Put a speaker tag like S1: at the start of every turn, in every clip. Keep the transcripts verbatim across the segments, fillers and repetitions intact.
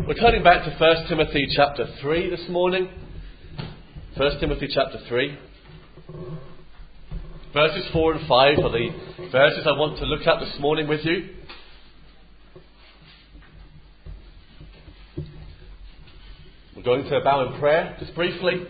S1: We're turning back to First Timothy chapter three this morning. First Timothy chapter three. Verses four and five are the verses I want to look at this morning with you. We're going to bow in prayer just briefly.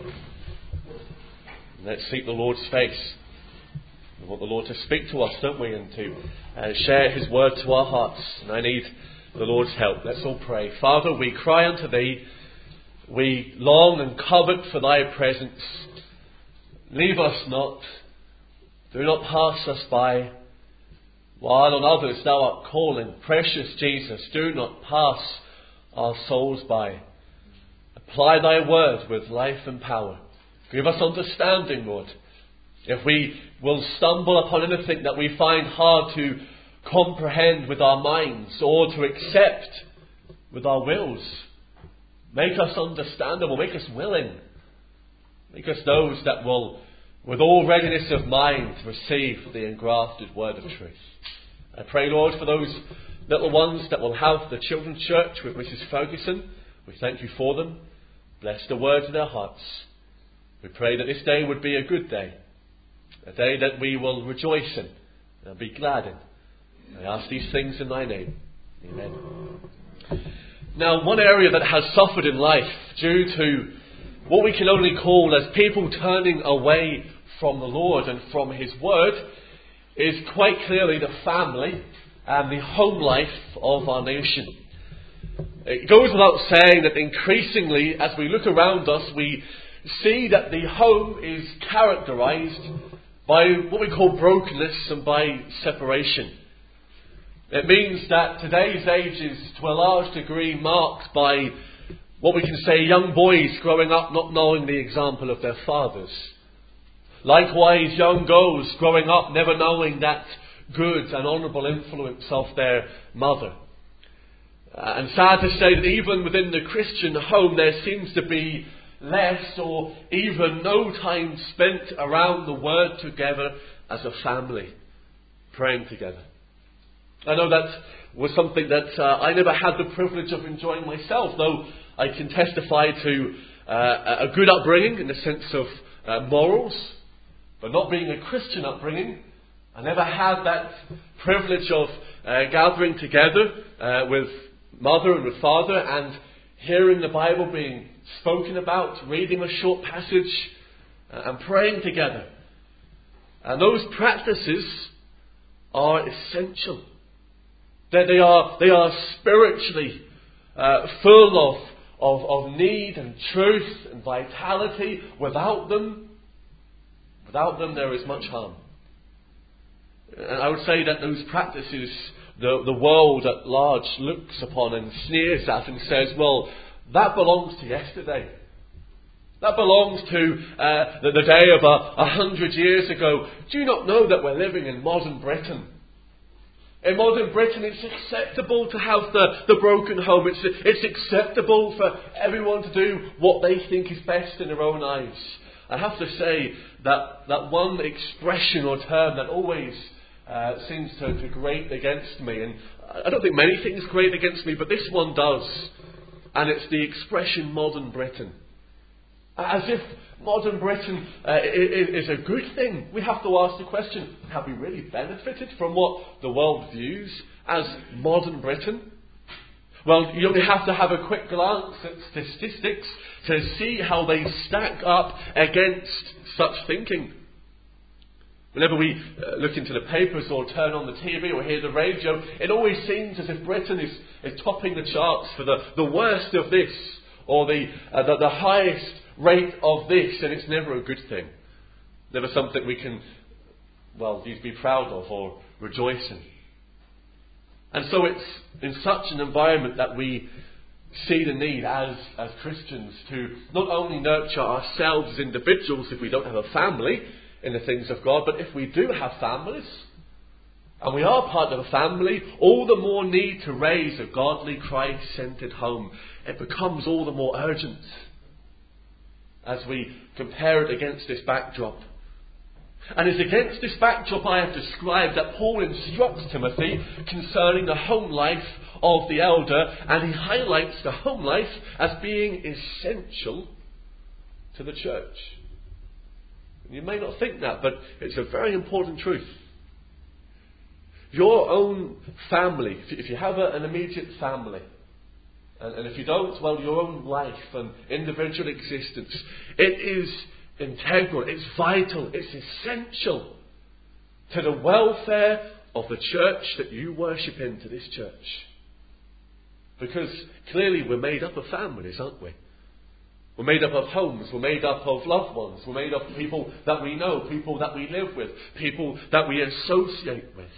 S1: Let's seek the Lord's face. We want the Lord to speak to us, don't we? And to uh, share His word to our hearts. And I need the Lord's help. Let's all pray. Father, we cry unto Thee. We long and covet for Thy presence. Leave us not. Do not pass us by. While on others Thou art calling. Precious Jesus, do not pass our souls by. Apply Thy word with life and power. Give us understanding, Lord. If we will stumble upon anything that we find hard to comprehend with our minds or to accept with our wills, make us understandable, make us willing. Make us those that will, with all readiness of mind, receive the engrafted word of truth. I pray, Lord, for those little ones that will have the children's church with Missus Ferguson. We thank You for them. Bless the words in their hearts. We pray that this day would be a good day, a day that we will rejoice in and be glad in. I ask these things in Thy name. Amen. Now, one area that has suffered in life due to what we can only call as people turning away from the Lord and from His word is quite clearly the family and the home life of our nation. It goes without saying that increasingly, as we look around us, we see that the home is characterized by what we call brokenness and by separation. It means that today's age is to a large degree marked by what we can say young boys growing up not knowing the example of their fathers. Likewise, young girls growing up never knowing that good and honourable influence of their mother. Uh, and sad to say that even within the Christian home there seems to be less or even no time spent around the Word together as a family, praying together. I know that was something that uh, I never had the privilege of enjoying myself, though I can testify to uh, a good upbringing in the sense of uh, morals, but not being a Christian upbringing. I never had that privilege of uh, gathering together uh, with mother and with father and hearing the Bible being spoken about, reading a short passage uh, and praying together. And those practices are essential. That they are they are spiritually uh, full of, of of need and truth and vitality. Without them, without them there is much harm. And I would say that those practices the the world at large looks upon and sneers at and says, well, that belongs to yesterday. That belongs to uh, the, the day of a, a hundred years ago. Do you not know that we're living in modern Britain? In modern Britain, it's acceptable to have the, the broken home. It's, it's acceptable for everyone to do what they think is best in their own eyes. I have to say that, that one expression or term that always uh, seems to, to grate against me, and I don't think many things grate against me, but this one does. And it's the expression modern Britain. As if modern Britain uh, is, is a good thing. We have to ask the question, have we really benefited from what the world views as modern Britain? Well, you only have to have a quick glance at statistics to see how they stack up against such thinking. Whenever we uh, look into the papers or turn on the T V or hear the radio, it always seems as if Britain is, is topping the charts for the, the worst of this or the, uh, the the highest rate of this, and it's never a good thing. Never something we can, well, be proud of or rejoice in. And so it's in such an environment that we see the need as, as Christians to not only nurture ourselves as individuals if we don't have a family in the things of God, but if we do have families, and we are part of a family, all the more need to raise a godly, Christ-centered home. It becomes all the more urgent as we compare it against this backdrop. And it's against this backdrop I have described that Paul instructs Timothy concerning the home life of the elder, and he highlights the home life as being essential to the church. You may not think that, but it's a very important truth. Your own family, if you have a, an immediate family, and, and if you don't, well, your own life and individual existence, it is integral, it's vital, it's essential to the welfare of the church that you worship in, to this church. Because clearly we're made up of families, aren't we? We're made up of homes, we're made up of loved ones, we're made up of people that we know, people that we live with, people that we associate with.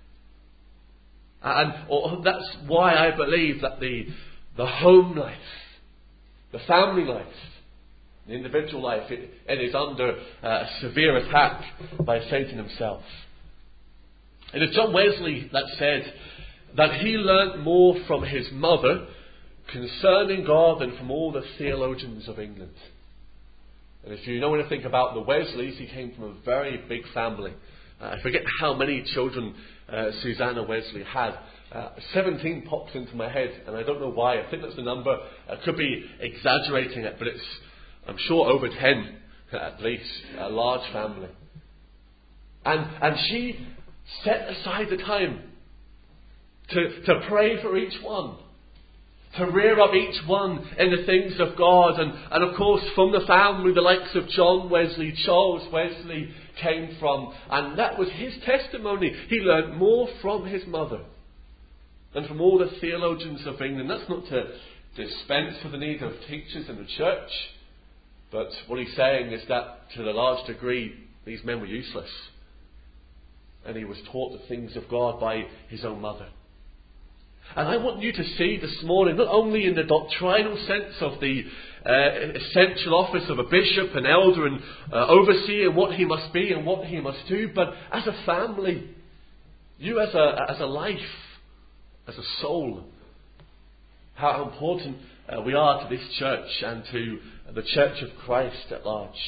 S1: And or that's why I believe that the, the home life, the family life, the individual life, it, it is under uh, severe attack by Satan himself. It is John Wesley that said that he learnt more from his mother concerning God than from all the theologians of England. And if you know anything about the Wesleys, he came from a very big family. Uh, I forget how many children uh, Susanna Wesley had. Uh, seventeen pops into my head, and I don't know why. I think that's the number. I could be exaggerating it, but it's, I'm sure, over ten at least. A large family. And and she set aside the time to, to pray for each one, to rear up each one in the things of God. And, and of course, from the family, the likes of John Wesley, Charles Wesley came from. And that was his testimony. He learned more from his mother than from all the theologians of England. That's not to dispense with the need of teachers in the church. But what he's saying is that, to a large degree, these men were useless. And he was taught the things of God by his own mother. And I want you to see this morning, not only in the doctrinal sense of the uh, essential office of a bishop, an elder, and uh, overseer, what he must be and what he must do, but as a family, you as a as a life, as a soul, how important uh, we are to this church and to the Church of Christ at large.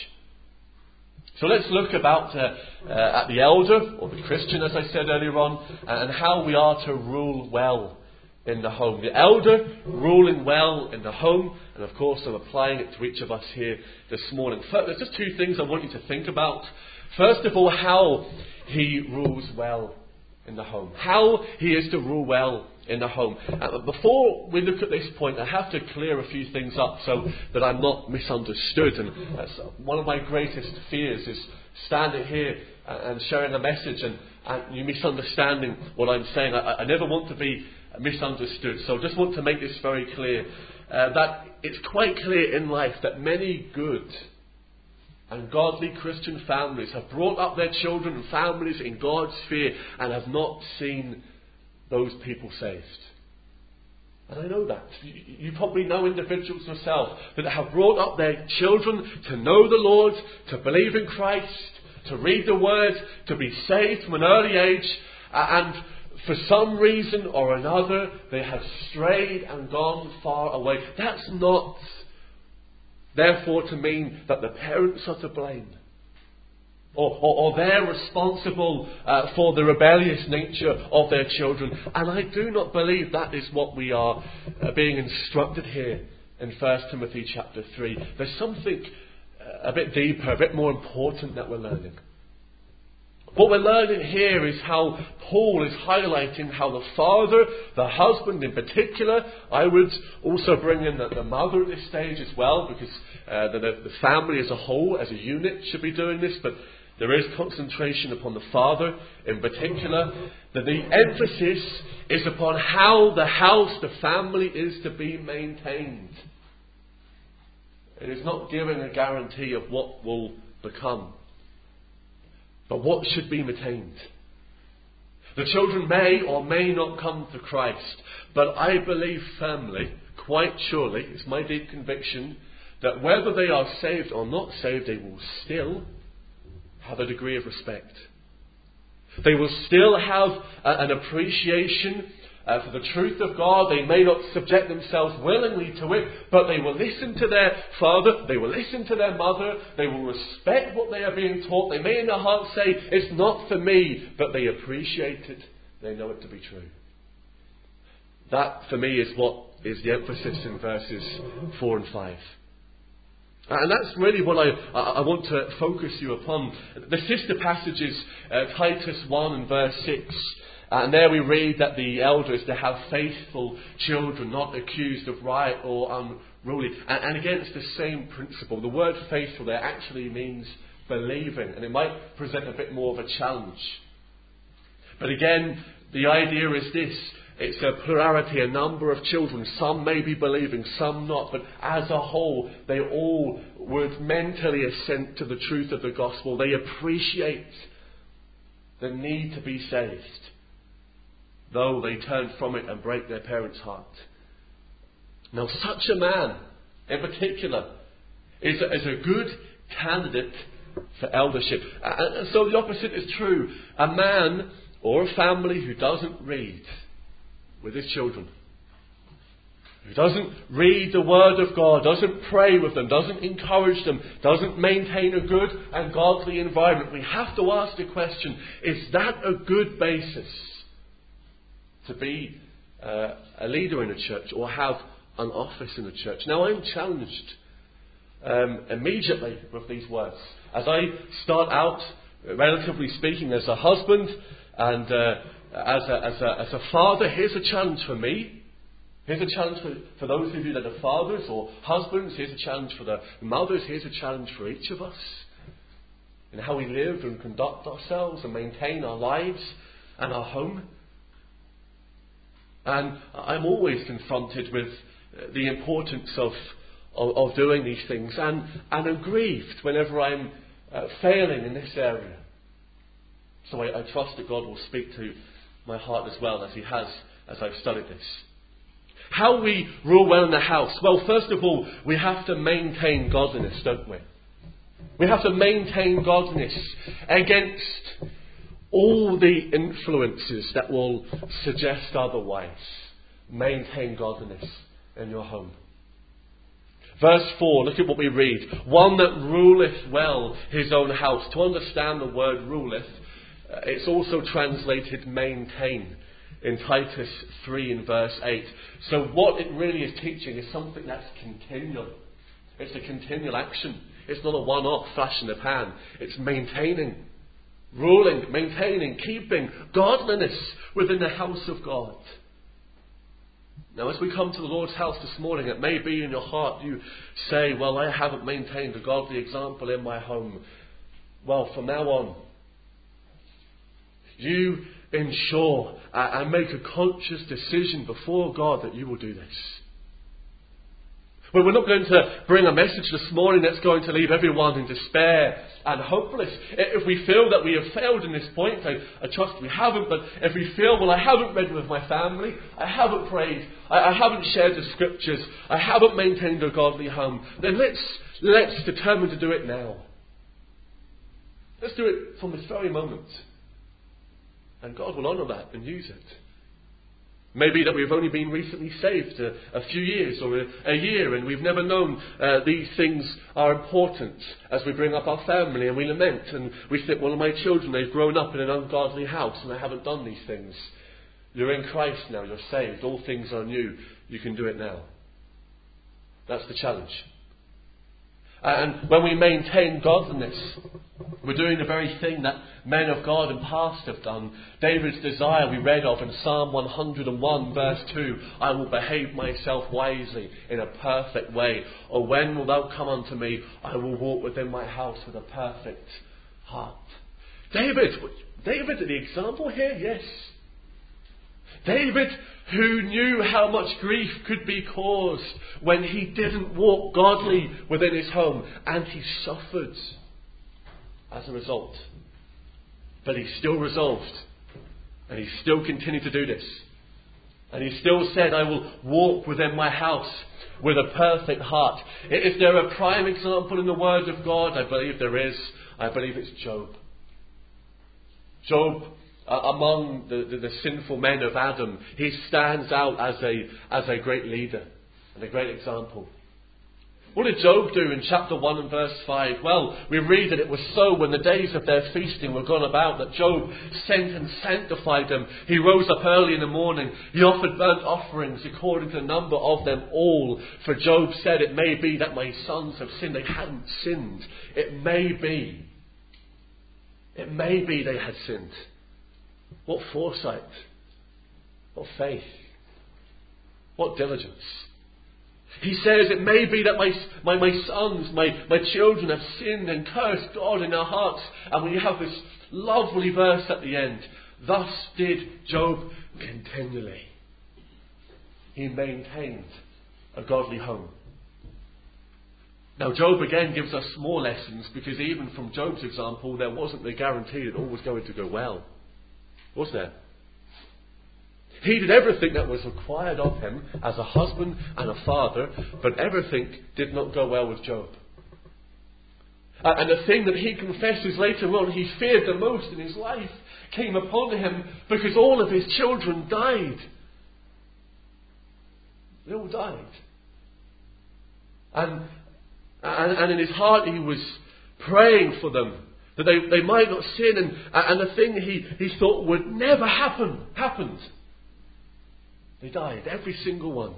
S1: So let's look about uh, uh, at the elder, or the Christian, as I said earlier on, and how we are to rule well in the home. The elder ruling well in the home, and of course I'm applying it to each of us here this morning. First, there's just two things I want you to think about. First of all, how he rules well in the home. How he is to rule well in the home. Uh, before we look at this point, I have to clear a few things up so that I'm not misunderstood. And that's one of my greatest fears, is standing here and sharing a message and, and you misunderstanding what I'm saying. I, I never want to be misunderstood. So I just want to make this very clear, uh, that it's quite clear in life that many good and godly Christian families have brought up their children and families in God's fear and have not seen those people saved. And I know that. You, you probably know individuals yourself that have brought up their children to know the Lord, to believe in Christ, to read the Word, to be saved from an early age, and for some reason or another they have strayed and gone far away. That's not therefore to mean that the parents are to blame, or, or, or they're responsible uh, for the rebellious nature of their children. And I do not believe that is what we are uh, being instructed here in First Timothy chapter three. There's something uh, a bit deeper, a bit more important that we're learning. What we're learning here is how Paul is highlighting how the father, the husband in particular, I would also bring in the, the mother at this stage as well, because uh, the, the family as a whole, as a unit, should be doing this, but there is concentration upon the father in particular, that the emphasis is upon how the house, the family, is to be maintained. It is not giving a guarantee of what will become, but what should be maintained. The children may or may not come to Christ, but I believe firmly, quite surely, it's my deep conviction, that whether they are saved or not saved, they will still have a degree of respect. They will still have a, an appreciation uh, for the truth of God. They may not subject themselves willingly to it, but they will listen to their father, they will listen to their mother, they will respect what they are being taught. They may in their heart say, it's not for me, but they appreciate it. They know it to be true. That, for me, is what is the emphasis in verses four and five. And that's really what I, I want to focus you upon. The sister passage is uh, Titus one and verse six. And there we read that the elder is to have faithful children, not accused of riot or unruly. And, and again, it's the same principle. The word faithful there actually means believing. And it might present a bit more of a challenge. But again, the idea is this. It's a plurality, a number of children. Some may be believing, some not. But as a whole, they all would mentally assent to the truth of the gospel. They appreciate the need to be saved, though they turn from it and break their parents' heart. Now, such a man, in particular, is a, is a good candidate for eldership. And so the opposite is true. A man or a family who doesn't read with his children, who doesn't read the Word of God, doesn't pray with them, doesn't encourage them, doesn't maintain a good and godly environment, we have to ask the question, is that a good basis to be uh, a leader in a church or have an office in a church? Now, I'm challenged um, immediately with these words. As I start out, relatively speaking, as a husband and uh, as, a, as, a, as a father, here's a challenge for me. Here's a challenge for, for those of you that are fathers or husbands. Here's a challenge for the mothers. Here's a challenge for each of us in how we live and conduct ourselves and maintain our lives and our home. And I'm always confronted with the importance of, of, of doing these things, and, and I'm grieved whenever I'm uh, failing in this area. So I, I trust that God will speak to my heart as well, as He has as I've studied this. How we rule well in the house? Well, first of all, we have to maintain godliness, don't we? We have to maintain godliness against all the influences that will suggest otherwise. Maintain godliness in your home. Verse four, look at what we read. One that ruleth well his own house. To understand the word ruleth, uh, it's also translated maintain in Titus three and verse eight. So what it really is teaching is something that's continual. It's a continual action. It's not a one-off flash in the pan. It's maintaining, ruling, maintaining, keeping godliness within the house of God. Now, as we come to the Lord's house this morning, it may be in your heart you say, well, I haven't maintained a godly example in my home. Well, from now on, you ensure and make a conscious decision before God that you will do this. Well, we're not going to bring a message this morning that's going to leave everyone in despair and hopeless. If we feel that we have failed in this point, I, I trust we haven't, but if we feel, well, I haven't read with my family, I haven't prayed, I, I haven't shared the scriptures, I haven't maintained a godly home, then let's, let's determine to do it now. Let's do it from this very moment. And God will honour that and use it. Maybe that we've only been recently saved a, a few years or a, a year, and we've never known uh, these things are important as we bring up our family and we lament and we think, well, my children, they've grown up in an ungodly house and they haven't done these things. You're in Christ now, you're saved, all things are new, you can do it now. That's the challenge. And when we maintain godliness, we're doing the very thing that men of God in past have done. David's desire we read of in Psalm one hundred and one verse two. I will behave myself wisely in a perfect way. Or when wilt thou come unto me? I will walk within my house with a perfect heart. David, David the example here, yes. David, who knew how much grief could be caused when he didn't walk godly within his home, and he suffered as a result. But he still resolved, and he still continued to do this. And he still said, I will walk within my house with a perfect heart. Is there a prime example in the Word of God? I believe there is. I believe it's Job. Job uh, among the, the, the sinful men of Adam, he stands out as a, as a great leader and a great example. What did Job do in chapter one and verse five? Well, we read that it was so when the days of their feasting were gone about that Job sent and sanctified them. He rose up early in the morning. He offered burnt offerings according to the number of them all. For Job said, it may be that my sons have sinned. They hadn't sinned. It may be. It may be they had sinned. What foresight. What faith. What diligence. He says, it may be that my, my, my sons, my, my children have sinned and cursed God in their hearts. And we have this lovely verse at the end. Thus did Job continually. He maintained a godly home. Now Job again gives us more lessons, because even from Job's example, there wasn't the guarantee that all was going to go well. Was there? He did everything that was required of him as a husband and a father, but everything did not go well with Job. Uh, and the thing that he confesses later on he feared the most in his life came upon him because all of his children died. They all died. And, and, and in his heart he was praying for them, that they, they might not sin. And, and the thing he, he thought would never happen, happened. They died, every single one.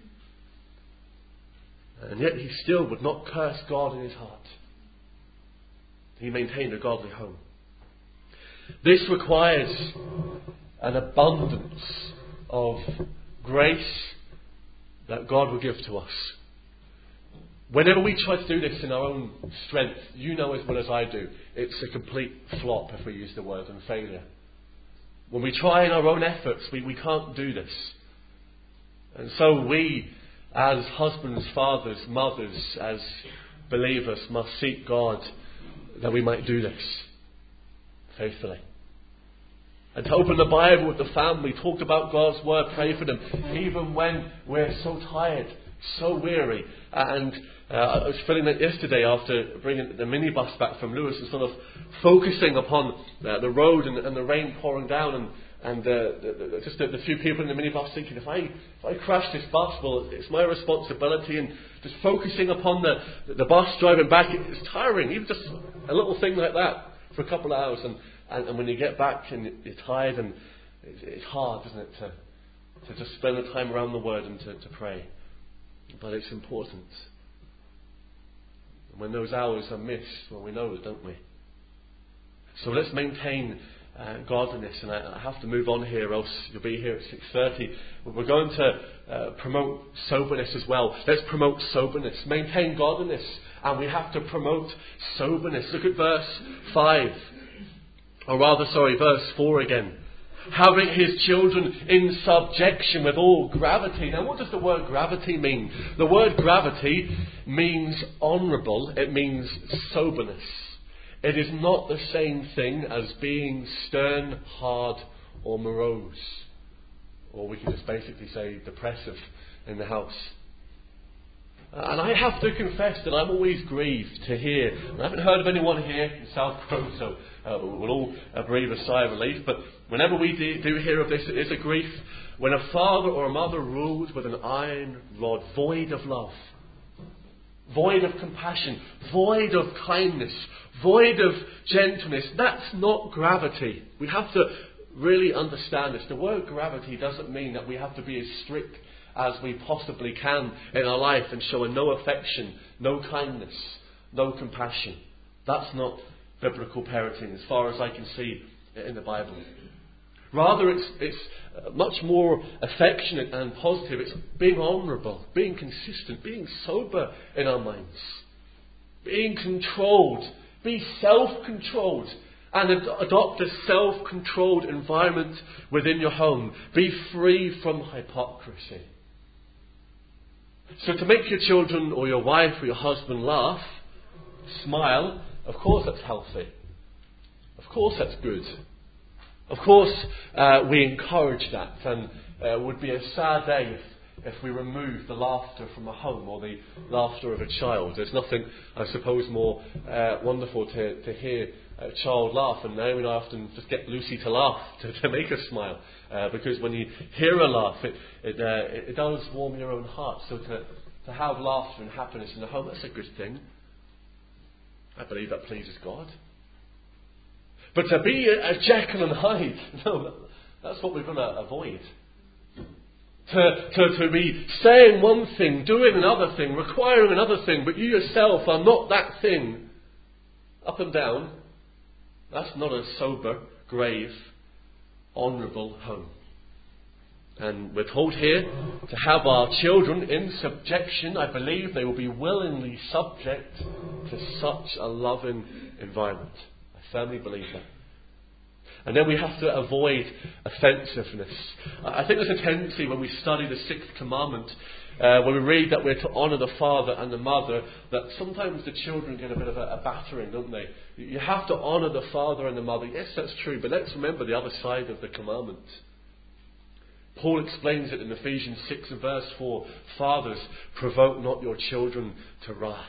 S1: And yet he still would not curse God in his heart. He maintained a godly home. This requires an abundance of grace that God will give to us. Whenever we try to do this in our own strength, you know as well as I do, it's a complete flop, if we use the word, and failure. When we try in our own efforts, we, we can't do this. And so we, as husbands, fathers, mothers, as believers, must seek God that we might do this faithfully. And to open the Bible with the family, talk about God's word, pray for them, even when we're so tired, so weary. And uh, I was feeling that yesterday after bringing the minibus back from Lewis and sort of focusing upon uh, the road and, and the rain pouring down, and And uh, the, the, just the, the few people in the minibus thinking, if I if I crash this bus, well, it's my responsibility. And just focusing upon the the bus driving back, it's tiring. Even just a little thing like that for a couple of hours. And, and, and when you get back and you're tired, and it's, it's hard, isn't it, to to just spend the time around the Word and to, to pray. But it's important. And when those hours are missed, well, we know it, don't we? So let's maintain Uh, godliness, and I, I have to move on here, else you'll be here at six thirty. We're going to uh, promote soberness as well. Let's promote soberness, maintain godliness, and we have to promote soberness. Look at verse five, or rather, sorry, verse four again. Having his children in subjection with all gravity. Now, what does the word gravity mean? The word gravity means honourable. It means soberness. It is not the same thing as being stern, hard, or morose. Or we can just basically say depressive in the house. And I have to confess that I'm always grieved to hear, I haven't heard of anyone here in South Crow, so uh, we'll all uh, breathe a sigh of relief, but whenever we do, do hear of this, it is a grief when a father or a mother rules with an iron rod, void of love, void of compassion, void of kindness, void of gentleness. That's not gravity. We have to really understand this. The word gravity doesn't mean that we have to be as strict as we possibly can in our life and show no affection, no kindness, no compassion. That's not biblical parenting as far as I can see in the Bible. Rather, it's, it's much more affectionate and positive. It's being honourable, being consistent, being sober in our minds, being controlled, be self-controlled, and ad- adopt a self-controlled environment within your home. Be free from hypocrisy. So to make your children or your wife or your husband laugh, smile, of course that's healthy. Of course that's good. Of course uh, we encourage that, and uh, it would be a sad day if we remove the laughter from a home or the laughter of a child. There's nothing, I suppose, more uh, wonderful to, to hear a child laugh. And Naomi and I often just get Lucy to laugh, to, to make her smile. Uh, because when you hear her laugh, it it, uh, it, it does warm your own heart. So to, to have laughter and happiness in the home, that's a good thing. I believe that pleases God. But to be a, a Jekyll and Hyde, no, that's what we're going to avoid. To, to, to be saying one thing, doing another thing, requiring another thing, but you yourself are not that thing. Up and down. That's not a sober, grave, honourable home. And we're told here to have our children in subjection. I believe they will be willingly subject to such a loving environment. I firmly believe that. And then we have to avoid offensiveness. I think there's a tendency when we study the sixth commandment, uh, when we read that we're to honour the father and the mother, that sometimes the children get a bit of a, a battering, don't they? You have to honour the father and the mother. Yes, that's true, but let's remember the other side of the commandment. Paul explains it in Ephesians six and verse four. Fathers, provoke not your children to wrath,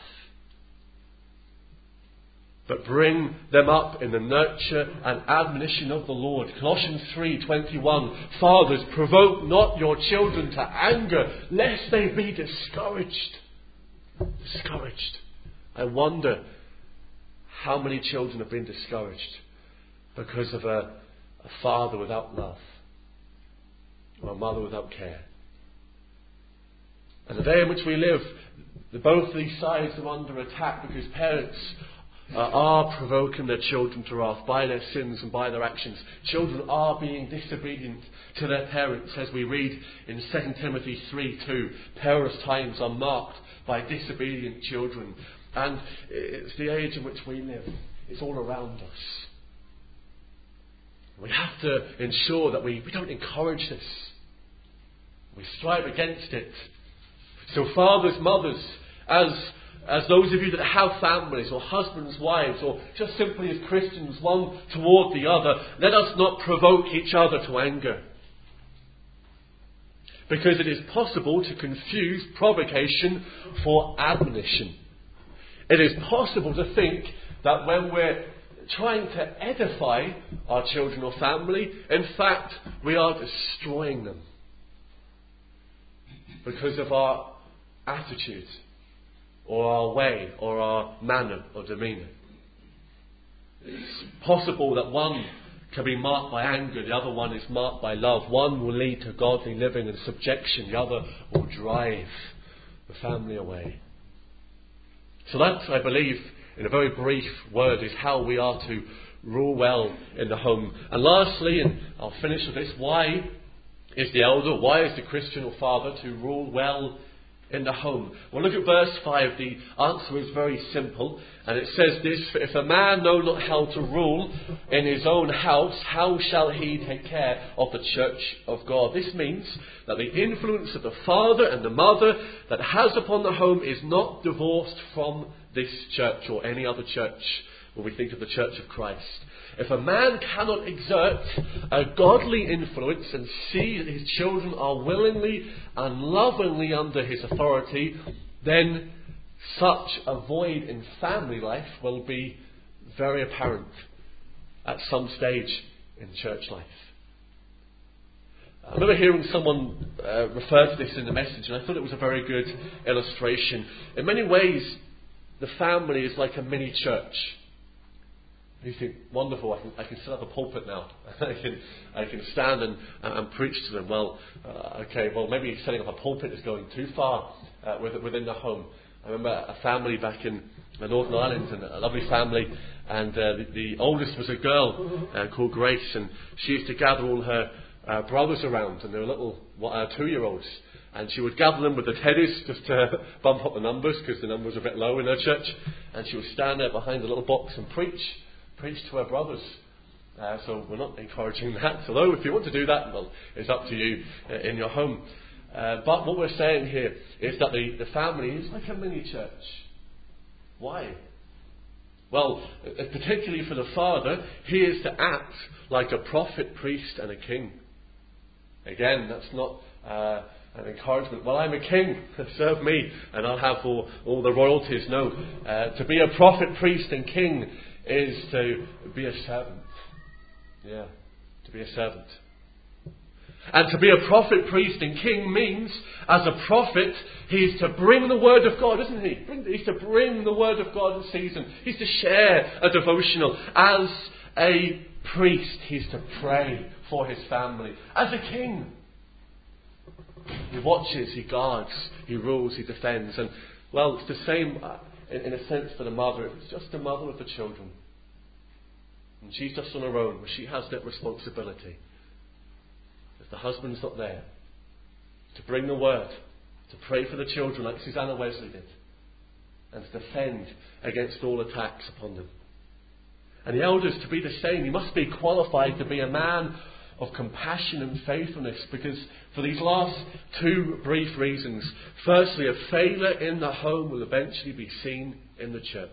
S1: but bring them up in the nurture and admonition of the Lord. Colossians three twenty-one. Fathers, provoke not your children to anger, lest they be discouraged. Discouraged. I wonder how many children have been discouraged because of a, a father without love, or a mother without care. And the day in which we live, the, both these sides are under attack because parents uh, are provoking their children to wrath by their sins and by their actions. Children are being disobedient to their parents, as we read in Second Timothy three two. Perilous times are marked by disobedient children. And it's the age in which we live. It's all around us. We have to ensure that we, we don't encourage this. We strive against it. So fathers, mothers, as, as those of you that have families, or husbands, wives, or just simply as Christians, one toward the other, let us not provoke each other to anger. Because it is possible to confuse provocation for admonition. It is possible to think that when we're trying to edify our children or family, in fact, we are destroying them because of our attitude, or our way, or our manner or demeanour. It's possible that one can be marked by anger, the other one is marked by love. One will lead to godly living and subjection, the other will drive the family away. So that, I believe, in a very brief word, is how we are to rule well in the home. And lastly, and I'll finish with this, why is the elder, why is the Christian or father to rule well in the home? Well, look at verse five. The answer is very simple. And it says this: For if a man know not how to rule in his own house, how shall he take care of the church of God? This means that the influence of the father and the mother that has upon the home is not divorced from this church or any other church when we think of the church of Christ. If a man cannot exert a godly influence and see that his children are willingly and lovingly under his authority, then such a void in family life will be very apparent at some stage in church life. I remember hearing someone uh, refer to this in the message, and I thought it was a very good illustration. In many ways, the family is like a mini church. You think, wonderful, I can, I can set up a pulpit now. I can I can stand and, and preach to them. Well, uh, okay, well, maybe setting up a pulpit is going too far uh, within the home. I remember a family back in the Northern Ireland, and a lovely family, and uh, the, the oldest was a girl uh, called Grace, and she used to gather all her uh, brothers around, and they were little uh, two-year-olds. And she would gather them with the teddies just to bump up the numbers, because the numbers were a bit low in her church. And she would stand there behind the little box and preach. Preach to her brothers. Uh, so we're not encouraging that. Although if you want to do that, well, it's up to you uh, in your home. Uh, but what we're saying here is that the, the family is like a mini church. Why? Well, particularly for the father, he is to act like a prophet, priest and a king. Again, that's not uh, and encouragement. Well, I'm a king, serve me, and I'll have all, all the royalties. No, uh, to be a prophet, priest, and king is to be a servant. Yeah, to be a servant. And to be a prophet, priest, and king means, as a prophet, he's to bring the word of God, isn't he? He's to bring the word of God in season. He's to share a devotional. As a priest, he's to pray for his family. As a king, he watches, he guards, he rules, he defends. And, well, it's the same in, in a sense for the mother. It's just the mother of the children. And she's just on her own, where she has that responsibility. If the husband's not there, to bring the word, to pray for the children like Susanna Wesley did, and to defend against all attacks upon them. And the elders to be the same. He must be qualified to be a man of compassion and faithfulness, because for these last two brief reasons. Firstly, a failure in the home will eventually be seen in the church.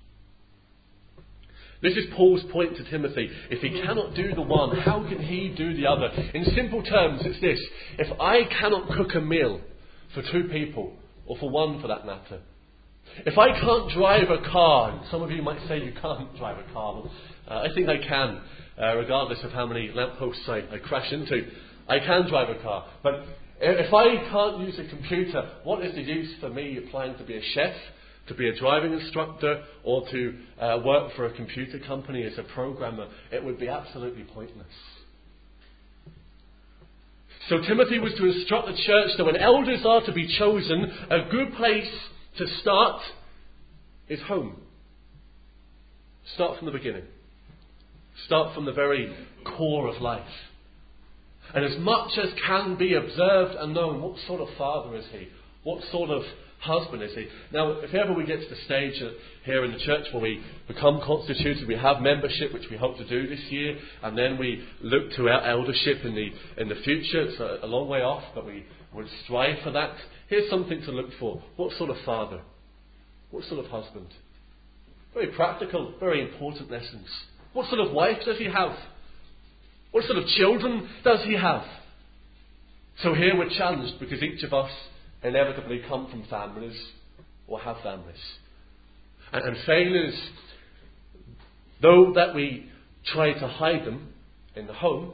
S1: This is Paul's point to Timothy. If he cannot do the one, how can he do the other? In simple terms, it's this. If I cannot cook a meal for two people, or for one for that matter, if I can't drive a car, and some of you might say you can't drive a car, well, uh, I think I can, uh, regardless of how many lampposts I, I crash into. I can drive a car. But if I can't use a computer, what is the use for me applying to be a chef, to be a driving instructor, or to uh, work for a computer company as a programmer? It would be absolutely pointless. So Timothy was to instruct the church that when elders are to be chosen, a good place to start is home. Start from the beginning. Start from the very core of life. And as much as can be observed and known, what sort of father is he? What sort of husband is he? Now, if ever we get to the stage here in the church where we become constituted, we have membership, which we hope to do this year, and then we look to our eldership in the in the future. It's a, a long way off, but we would strive for that. Here's something to look for. What sort of father? What sort of husband? Very practical, very important lessons. What sort of wife does he have? What sort of children does he have? So here we're challenged, because each of us inevitably come from families or have families. And, and failures, though that we try to hide them in the home,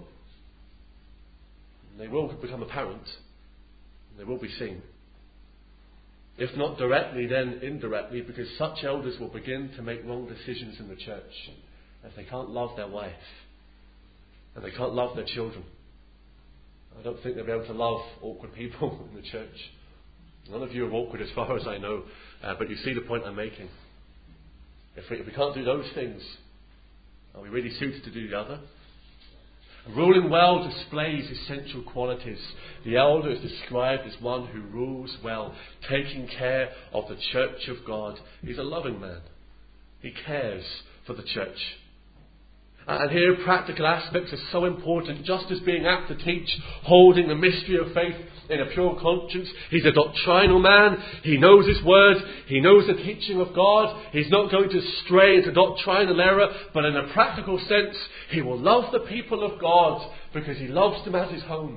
S1: they will become apparent. They will be seen. If not directly, then indirectly, because such elders will begin to make wrong decisions in the church if they can't love their wife and they can't love their children. I don't think they'll be able to love awkward people in the church. None of you are awkward as far as I know, uh, but you see the point I'm making. If we, if we can't do those things, are we really suited to do the other? Ruling well displays essential qualities. The elder is described as one who rules well, taking care of the church of God. He's a loving man. He cares for the church. And here practical aspects are so important, just as being apt to teach, holding the mystery of faith in a pure conscience. He's a doctrinal man. He knows his word. He knows the teaching of God. He's not going to stray into doctrinal error, but in a practical sense, he will love the people of God because he loves them as his own.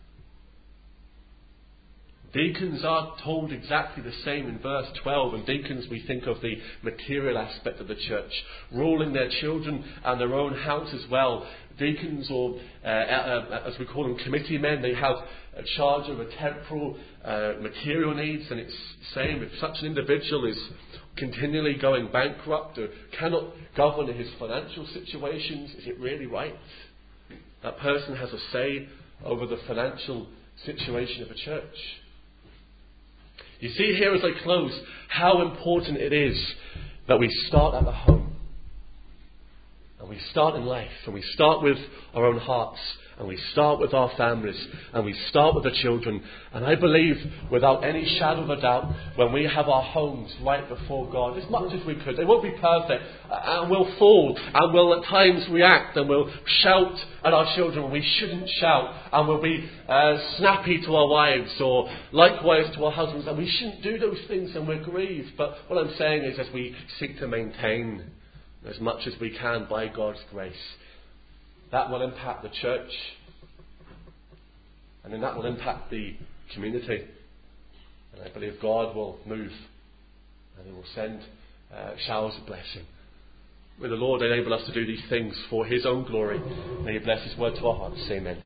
S1: Deacons are told exactly the same in verse twelve. And deacons, we think of the material aspect of the church, ruling their children and their own house as well. Deacons, or uh, uh, as we call them, committee men, they have a charge over temporal uh, material needs. And it's the same, if such an individual is continually going bankrupt or cannot govern his financial situations, is it really right? That person has a say over the financial situation of a church. You see here as I close how important it is that we start at the home. And we start in life. And we start with our own hearts. And we start with our families. And we start with the children. And I believe without any shadow of a doubt, when we have our homes right before God, as much as we could, they won't be perfect. And we'll fall. And we'll at times react. And we'll shout at our children when we shouldn't shout. And we'll be uh, snappy to our wives, or likewise to our husbands. And we shouldn't do those things, and we're grieved. But what I'm saying is, as we seek to maintain as much as we can by God's grace, that will impact the church, and then that will impact the community. And I believe God will move and He will send uh, showers of blessing. May the Lord enable us to do these things for His own glory. May He bless His word to our hearts. Amen.